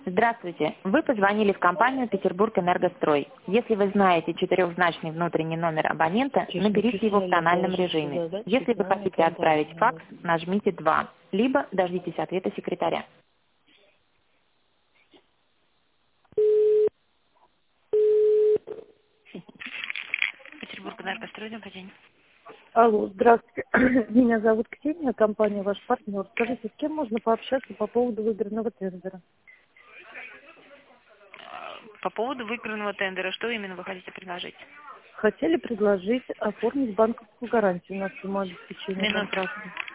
Здравствуйте. Вы позвонили в компанию «Петербург-Энергострой». Если вы знаете четырехзначный внутренний номер абонента, наберите его в тональном режиме. Если вы хотите отправить факс, нажмите 2, либо дождитесь ответа секретаря. Петербург-Энергострой, добрый день. Алло, здравствуйте. Меня зовут Ксения, компания «Ваш партнер». Скажите, с кем можно пообщаться по поводу выигранного тендера? По поводу выигранного тендера, что именно вы хотите предложить? Хотели предложить оформить банковскую гарантию на сумму обеспечения Минуту. контракта.